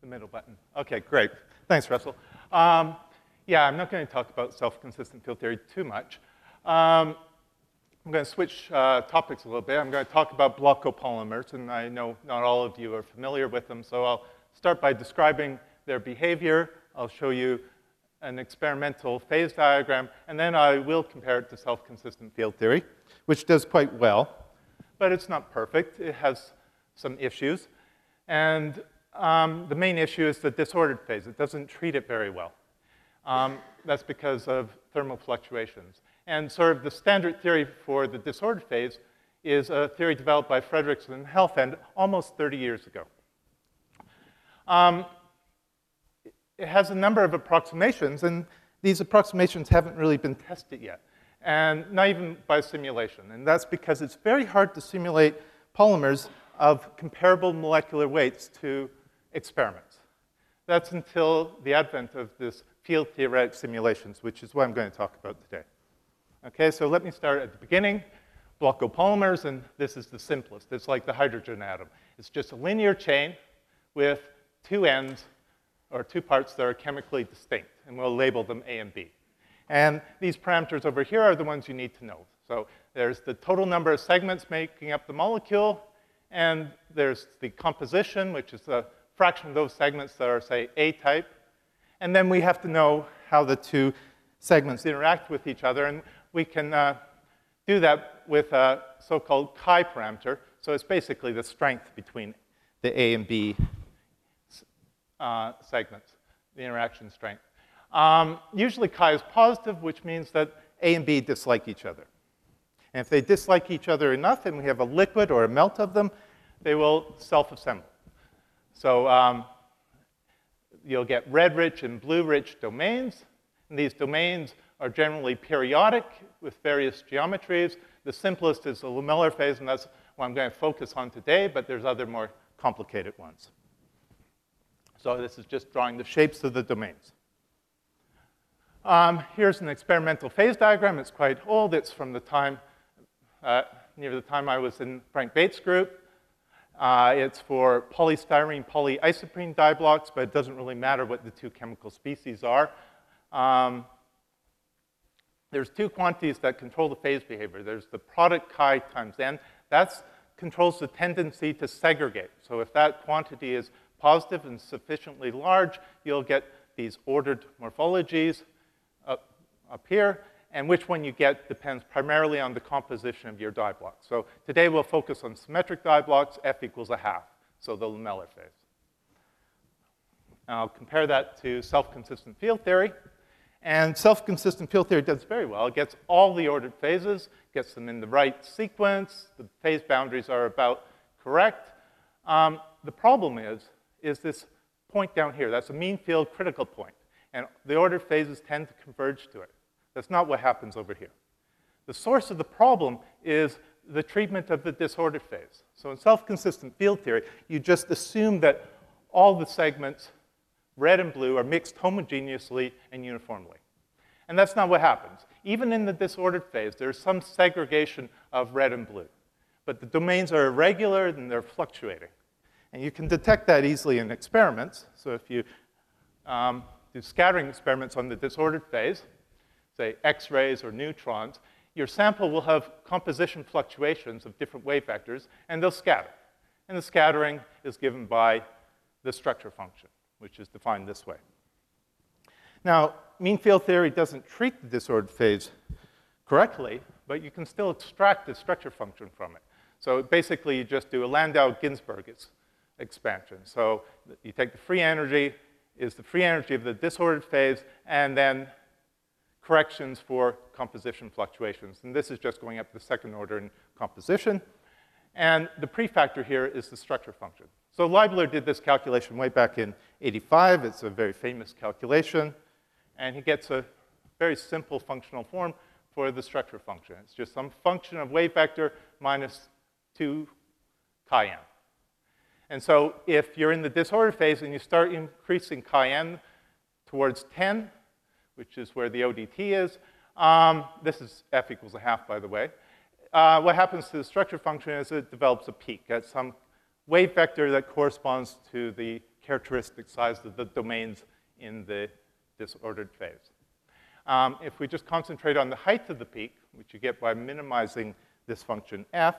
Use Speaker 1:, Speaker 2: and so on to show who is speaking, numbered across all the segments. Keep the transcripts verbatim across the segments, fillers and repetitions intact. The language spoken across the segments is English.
Speaker 1: The middle button. Okay, great. Thanks, Russell. Um, yeah, I'm not going to talk about self-consistent field theory too much. Um, I'm going to switch uh, topics a little bit. I'm going to talk about block copolymers, and I know not all of you are familiar with them, so I'll start by describing their behavior. I'll show you an experimental phase diagram, and then I will compare it to self-consistent field theory, which does quite well, but it's not perfect. It has some issues, and um, the main issue is the disordered phase. It doesn't treat it very well. Um, that's because of thermal fluctuations. And sort of the standard theory for the disordered phase is a theory developed by Fredrickson and Helfand almost thirty years ago. Um, it has a number of approximations, and these approximations haven't really been tested yet, and not even by simulation. And that's because it's very hard to simulate polymers of comparable molecular weights to experiments. That's until the advent of this field theoretic simulations, which is what I'm going to talk about today. Okay, so let me start at the beginning. Block copolymers, and this is the simplest. It's like the hydrogen atom. It's just a linear chain with two ends, or two parts that are chemically distinct, and we'll label them A and B. And these parameters over here are the ones you need to know. So there's the total number of segments making up the molecule, and there's the composition, which is the fraction of those segments that are, say, A-type. And then we have to know how the two segments interact with each other, and we can uh, do that with a so-called chi parameter. So it's basically the strength between the A and B uh, segments, the interaction strength. Um, usually chi is positive, which means that A and B dislike each other. And if they dislike each other enough, and we have a liquid or a melt of them, they will self-assemble. So um, you'll get red-rich and blue-rich domains. And these domains are generally periodic with various geometries. The simplest is the lamellar phase, and that's what I'm going to focus on today, but there's other more complicated ones. So this is just drawing the shapes of the domains. Um, here's an experimental phase diagram. It's quite old. It's from the time, uh, near the time I was in Frank Bates' group. Uh, it's for polystyrene polyisoprene diblocks, but it doesn't really matter what the two chemical species are. Um, there's two quantities that control the phase behavior. There's the product chi times n. That controls the tendency to segregate. So if that quantity is positive and sufficiently large, you'll get these ordered morphologies up, up here. And which one you get depends primarily on the composition of your diblock. So today we'll focus on symmetric diblocks, F equals a half, so the lamellar phase. Now I'll compare that to self-consistent field theory. And self-consistent field theory does very well. It gets all the ordered phases, gets them in the right sequence. The phase boundaries are about correct. Um, the problem is, is this point down here. That's a mean field critical point. And the ordered phases tend to converge to it. That's not what happens over here. The source of the problem is the treatment of the disordered phase. So in self-consistent field theory, you just assume that all the segments, red and blue, are mixed homogeneously and uniformly. And that's not what happens. Even in the disordered phase, there's some segregation of red and blue. But the domains are irregular and they're fluctuating. And you can detect that easily in experiments. So if you um, do scattering experiments on the disordered phase, say X-rays or neutrons, your sample will have composition fluctuations of different wave vectors, and they'll scatter. And the scattering is given by the structure function, which is defined this way. Now, mean field theory doesn't treat the disordered phase correctly, but you can still extract the structure function from it. So basically, you just do a Landau-Ginzburg expansion. So you take the free energy, is the free energy of the disordered phase, and then corrections for composition fluctuations. And this is just going up the second order in composition. And the prefactor here is the structure function. So Leibler did this calculation way back in eighty-five. It's a very famous calculation. And he gets a very simple functional form for the structure function. It's just some function of wave vector minus two chi n. And so if you're in the disordered phase and you start increasing chi n towards ten, which is where the O D T is. Um, this is F equals a half, by the way. Uh, what happens to the structure function is it develops a peak at some wave vector that corresponds to the characteristic size of the domains in the disordered phase. Um, if we just concentrate on the height of the peak, which you get by minimizing this function f,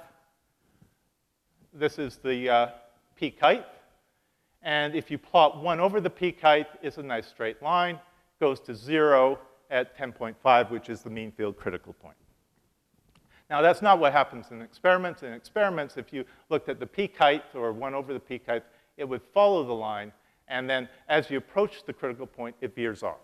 Speaker 1: this is the uh, peak height. And if you plot one over the peak height, it's a nice straight line, goes to zero at ten point five, which is the mean field critical point. Now, that's not what happens in experiments. In experiments, if you looked at the peak height or one over the peak height, it would follow the line, and then as you approach the critical point, it veers off.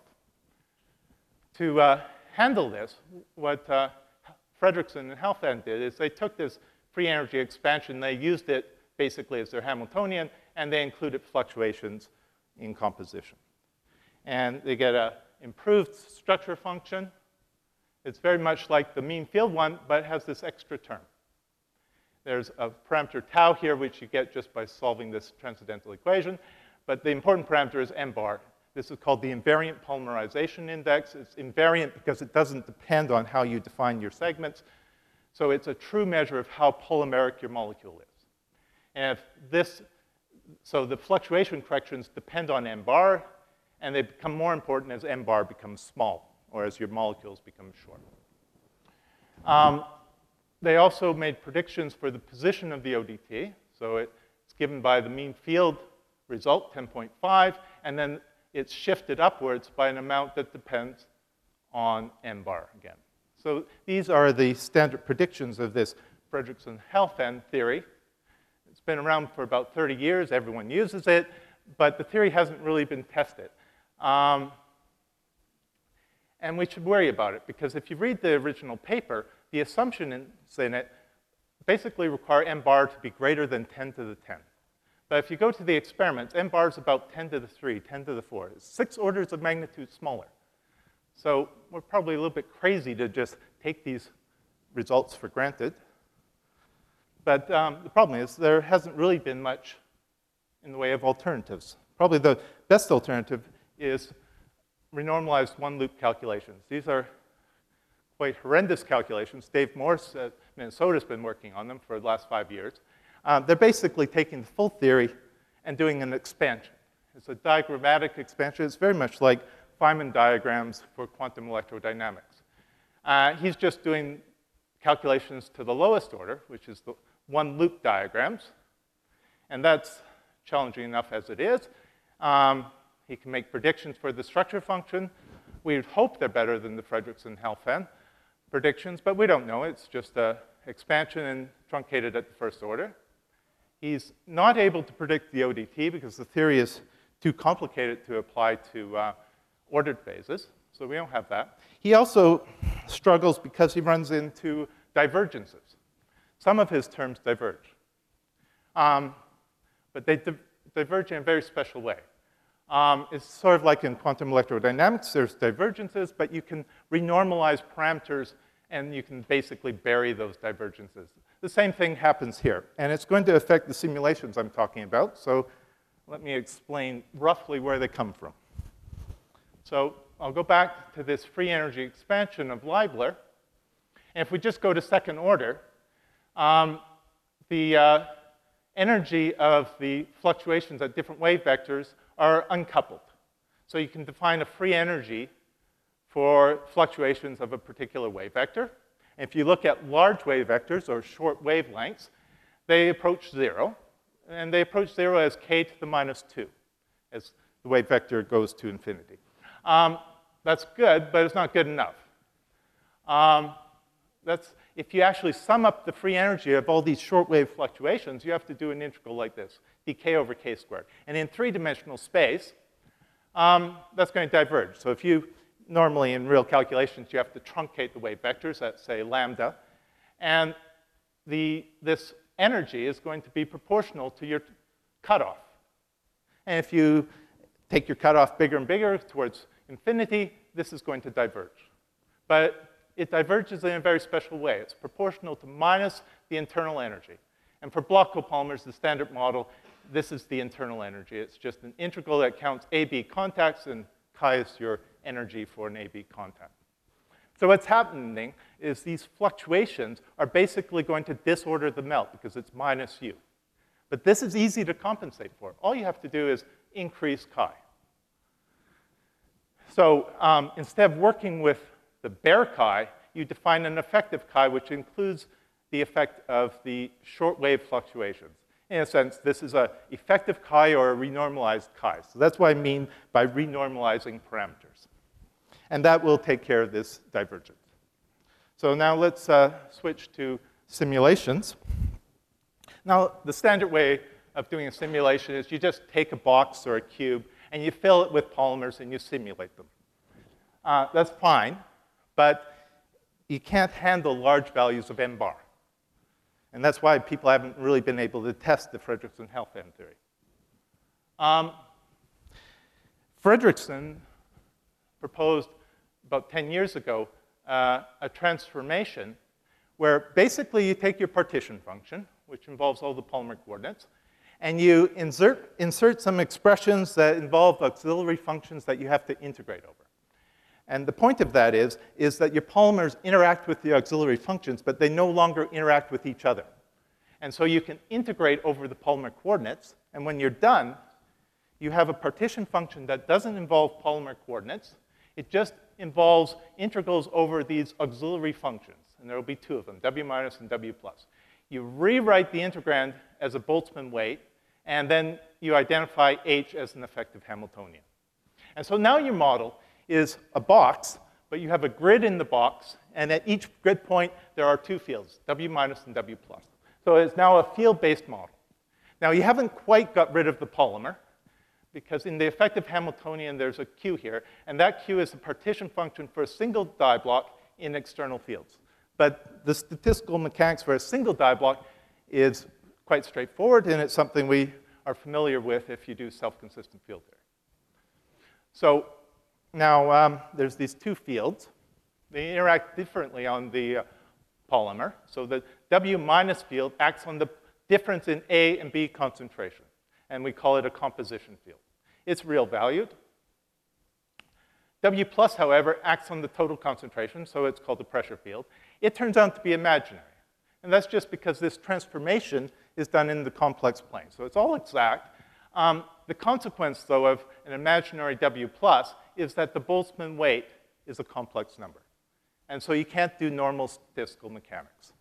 Speaker 1: To uh, handle this, what uh, Fredrickson and Helfand did is they took this free energy expansion, they used it basically as their Hamiltonian, and they included fluctuations in composition. And they get an improved structure function. It's very much like the mean field one, but it has this extra term. There's a parameter tau here, which you get just by solving this transcendental equation. But the important parameter is m bar. This is called the invariant polymerization index. It's invariant because it doesn't depend on how you define your segments. So it's a true measure of how polymeric your molecule is. And if this, so the fluctuation corrections depend on m bar, and they become more important as m bar becomes small, or as your molecules become short. Um, they also made predictions for the position of the O D T. So it's given by the mean field result, ten point five, and then it's shifted upwards by an amount that depends on m bar again. So these are the standard predictions of this Fredrickson-Helfand theory. It's been around for about thirty years. Everyone uses it, but the theory hasn't really been tested. Um, and we should worry about it, because if you read the original paper, the assumptions in it basically require m bar to be greater than ten to the ten. But if you go to the experiments, m bar is about ten to the three, ten to the four. It's six orders of magnitude smaller. So we're probably a little bit crazy to just take these results for granted. But um, the problem is there hasn't really been much in the way of alternatives. Probably the best alternative is renormalized one-loop calculations. These are quite horrendous calculations. Dave Morse at Minnesota has been working on them for the last five years. Um, they're basically taking the full theory and doing an expansion. It's a diagrammatic expansion. It's very much like Feynman diagrams for quantum electrodynamics. Uh, he's just doing calculations to the lowest order, which is the one-loop diagrams. And that's challenging enough as it is. Um, he can make predictions for the structure function. We would hope they're better than the Fredrickson-Helfand predictions, but we don't know. It's just an expansion and truncated at the first order. He's not able to predict the O D T because the theory is too complicated to apply to uh, ordered phases, so we don't have that. He also struggles because he runs into divergences. Some of his terms diverge. Um, but they di diverge in a very special way. Um, it's sort of like in quantum electrodynamics. There's divergences, but you can renormalize parameters, and you can basically bury those divergences. The same thing happens here, and it's going to affect the simulations I'm talking about. So let me explain roughly where they come from. So I'll go back to this free energy expansion of Leibler. And if we just go to second order, um, the uh, energy of the fluctuations at different wave vectors are uncoupled. So you can define a free energy for fluctuations of a particular wave vector. And if you look at large wave vectors or short wavelengths, they approach zero. And they approach zero as k to the minus two, as the wave vector goes to infinity. Um, that's good, but it's not good enough. Um, that's, if you actually sum up the free energy of all these short-wave fluctuations, you have to do an integral like this, dk over k squared. And in three-dimensional space, um, that's going to diverge. So if you, normally in real calculations, you have to truncate the wave vectors at, say, lambda. And the, this energy is going to be proportional to your cutoff. And if you take your cutoff bigger and bigger towards infinity, this is going to diverge. But it diverges in a very special way. It's proportional to minus the internal energy. And for block copolymers, the standard model, this is the internal energy. It's just an integral that counts A B contacts, and chi is your energy for an A B contact. So what's happening is these fluctuations are basically going to disorder the melt because it's minus U. But this is easy to compensate for. All you have to do is increase chi. So um, instead of working with the bare chi, you define an effective chi, which includes the effect of the short-wave fluctuations. In a sense, this is an effective chi or a renormalized chi. So that's what I mean by renormalizing parameters. And that will take care of this divergence. So now let's uh, switch to simulations. Now, the standard way of doing a simulation is you just take a box or a cube and you fill it with polymers and you simulate them. Uh, that's fine, but you can't handle large values of M bar. And that's why people haven't really been able to test the Fredrickson-Helf M theory. Um, Fredrickson proposed about ten years ago uh, a transformation where basically you take your partition function, which involves all the polymer coordinates, and you insert, insert some expressions that involve auxiliary functions that you have to integrate over. And the point of that is, is that your polymers interact with the auxiliary functions, but they no longer interact with each other. And so you can integrate over the polymer coordinates, and when you're done, you have a partition function that doesn't involve polymer coordinates. It just involves integrals over these auxiliary functions, and there will be two of them, W minus and W plus. You rewrite the integrand as a Boltzmann weight, and then you identify H as an effective Hamiltonian. And so now your model is a box, but you have a grid in the box, and at each grid point, there are two fields, W minus and W plus. So it's now a field-based model. Now, you haven't quite got rid of the polymer, because in the effective Hamiltonian, there's a Q here, and that Q is the partition function for a single die block in external fields. But the statistical mechanics for a single die block is quite straightforward, and it's something we are familiar with if you do self-consistent field theory. So now um, there's these two fields. They interact differently on the uh, polymer. So the W minus field acts on the difference in A and B concentration, and we call it a composition field. It's real valued. W plus, however, acts on the total concentration, so it's called the pressure field. It turns out to be imaginary. And that's just because this transformation is done in the complex plane. So it's all exact. Um, the consequence, though, of an imaginary W plus is that the Boltzmann weight is a complex number. And so you can't do normal statistical mechanics.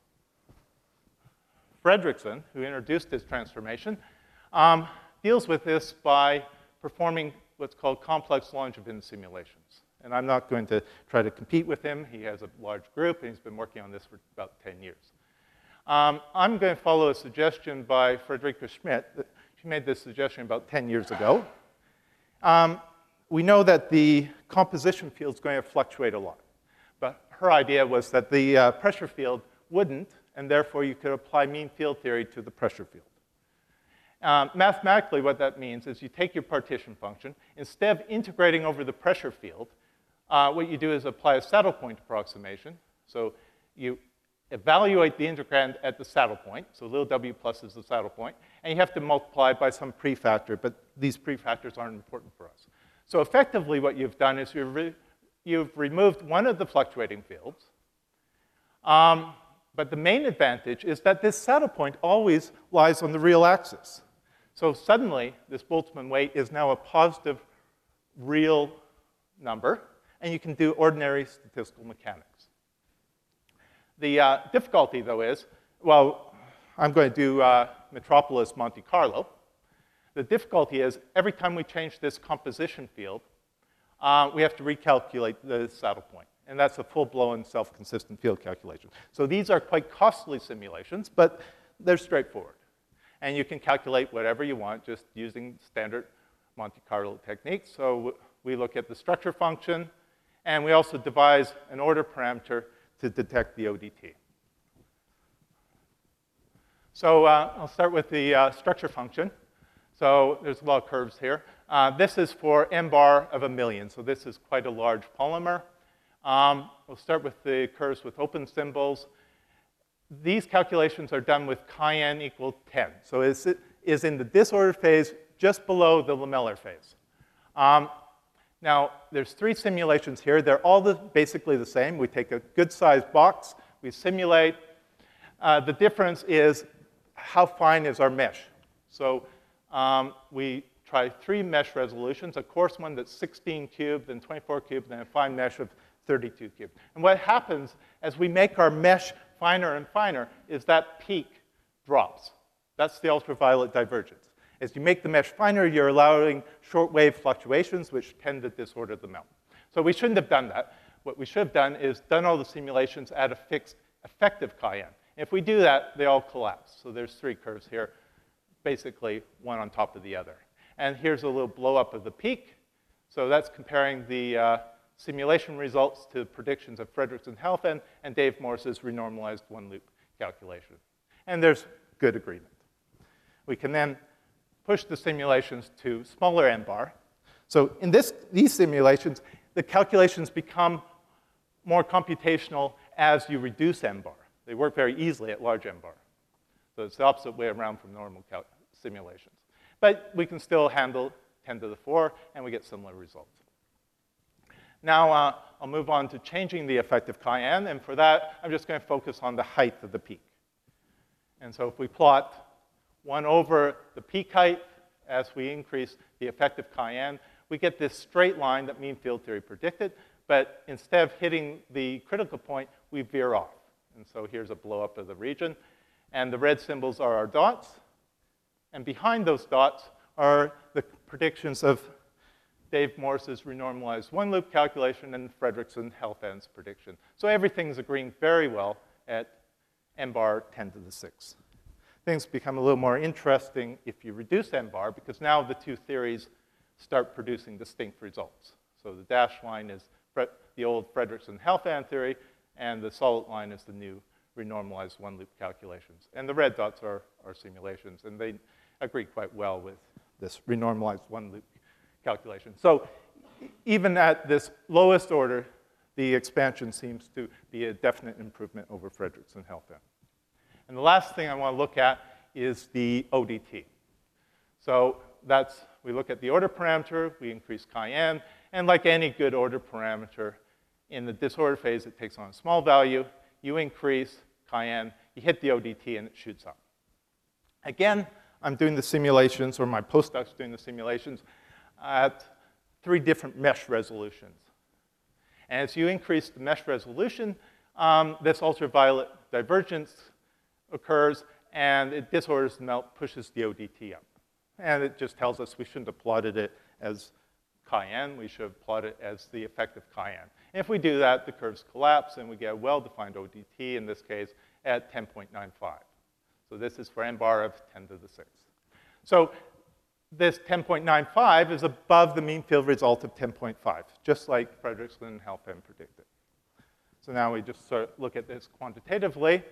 Speaker 1: Fredrickson, who introduced this transformation, um, deals with this by performing what's called complex Langevin simulations. And I'm not going to try to compete with him. He has a large group, and he's been working on this for about ten years. Um, I'm going to follow a suggestion by Friederike Schmidt. She made this suggestion about ten years ago. Um, we know that the composition field is going to fluctuate a lot. But her idea was that the uh, pressure field wouldn't, and therefore you could apply mean field theory to the pressure field. Um, mathematically, what that means is you take your partition function. Instead of integrating over the pressure field, uh, what you do is apply a saddle point approximation. So you evaluate the integrand at the saddle point. So little w plus is the saddle point. And you have to multiply by some prefactor, but these prefactors aren't important for us. So effectively, what you've done is you've, re you've removed one of the fluctuating fields. Um, but the main advantage is that this saddle point always lies on the real axis. So suddenly, this Boltzmann weight is now a positive real number, and you can do ordinary statistical mechanics. The uh, difficulty, though, is, well, I'm going to do uh, Metropolis Monte Carlo. The difficulty is, every time we change this composition field, uh, we have to recalculate the saddle point. And that's a full-blown self-consistent field calculation. So these are quite costly simulations, but they're straightforward. And you can calculate whatever you want just using standard Monte Carlo techniques. So we look at the structure function, and we also devise an order parameter to detect the O D T. So uh, I'll start with the uh, structure function. So there's a lot of curves here. Uh, this is for m bar of a million. So this is quite a large polymer. Um, we'll start with the curves with open symbols. These calculations are done with chi-n equal ten. So it is in the disordered phase just below the lamellar phase. Um, now, there's three simulations here. They're all the, basically the same. We take a good-sized box. We simulate. Uh, the difference is how fine is our mesh. So um, we try three mesh resolutions, a coarse one that's sixteen cubed, then twenty-four cubed, and then a fine mesh of thirty-two cubed. And what happens as we make our mesh finer and finer is that peak drops. That's the ultraviolet divergence. As you make the mesh finer, you're allowing short-wave fluctuations, which tend to disorder the melt. So we shouldn't have done that. What we should have done is done all the simulations at a fixed effective chi-n. If we do that, they all collapse. So there's three curves here, basically one on top of the other. And here's a little blow-up of the peak. So that's comparing the uh, simulation results to predictions of Fredrickson-Halfand and Dave Morse's renormalized one-loop calculation. And there's good agreement. We can then push the simulations to smaller n bar. So in this, these simulations, the calculations become more computational as you reduce n bar. They work very easily at large n bar. So it's the opposite way around from normal simulations. But we can still handle ten to the four, and we get similar results. Now uh, I'll move on to changing the effective chi-n, and for that, I'm just going to focus on the height of the peak. And so if we plot one over the peak height as we increase the effective chi-n, we get this straight line that mean field theory predicted, but instead of hitting the critical point, we veer off. And so here's a blow up of the region. And the red symbols are our dots. And behind those dots are the predictions of Dave Morse's renormalized one-loop calculation and Fredrickson-Halfand's prediction. So everything's agreeing very well at n bar ten to the six. Things become a little more interesting if you reduce n bar, because now the two theories start producing distinct results. So the dashed line is the old Fredrickson-Halfand theory, and the solid line is the new renormalized one-loop calculations. And the red dots are our simulations, and they agree quite well with this renormalized one-loop calculation. So even at this lowest order, the expansion seems to be a definite improvement over Fredrickson-Halfand. And the last thing I want to look at is the O D T. So that's, we look at the order parameter, we increase chi-n, and like any good order parameter, in the disorder phase, it takes on a small value. You increase chi-n, you hit the O D T, and it shoots up. Again, I'm doing the simulations, or my postdoc's doing the simulations, at three different mesh resolutions. And as you increase the mesh resolution, um, this ultraviolet divergence occurs, and it disorders the melt, pushes the O D T up. And it just tells us we shouldn't have plotted it as chi-n, we should have plotted it as the effective chi-n. And if we do that, the curves collapse, and we get a well-defined O D T, in this case, at ten point nine five. So this is for n bar of ten to the sixth. So this ten point nine five is above the mean field result of ten point five, just like Fredrickson and Halfand predicted. So now we just sort of look at this quantitatively.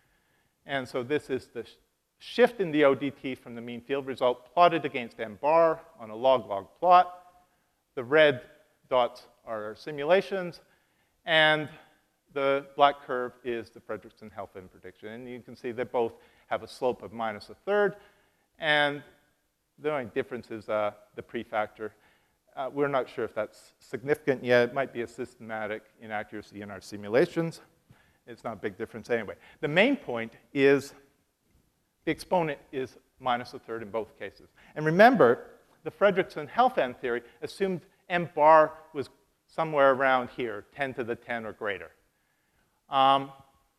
Speaker 1: And so this is the sh shift in the O D T from the mean field result plotted against n bar on a log-log plot. The red dots are our simulations, and the black curve is the Fredrickson-Halfand prediction. And you can see they both have a slope of minus a third, and the only difference is uh, the prefactor. Uh, we're not sure if that's significant yet. It might be a systematic inaccuracy in our simulations. It's not a big difference anyway. The main point is the exponent is minus a third in both cases. And remember, the Fredrickson-Halfand theory assumed n bar was somewhere around here, ten to the ten or greater. Um,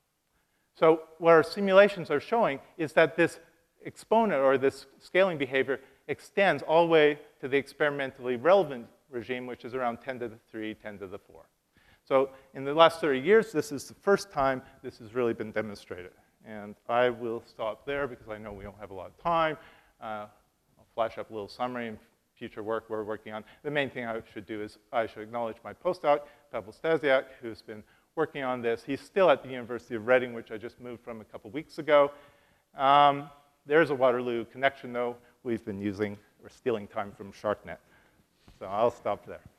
Speaker 1: so what our simulations are showing is that this exponent, or this scaling behavior, extends all the way to the experimentally relevant regime, which is around ten to the three, ten to the four. So in the last thirty years, this is the first time this has really been demonstrated. And I will stop there because I know we don't have a lot of time. Uh, I'll flash up a little summary and future work we're working on. The main thing I should do is I should acknowledge my postdoc, Pavel Stasiak, who's been working on this. He's still at the University of Reading, which I just moved from a couple weeks ago. Um, there's a Waterloo connection, though. We've been using or stealing time from SharkNet. So I'll stop there.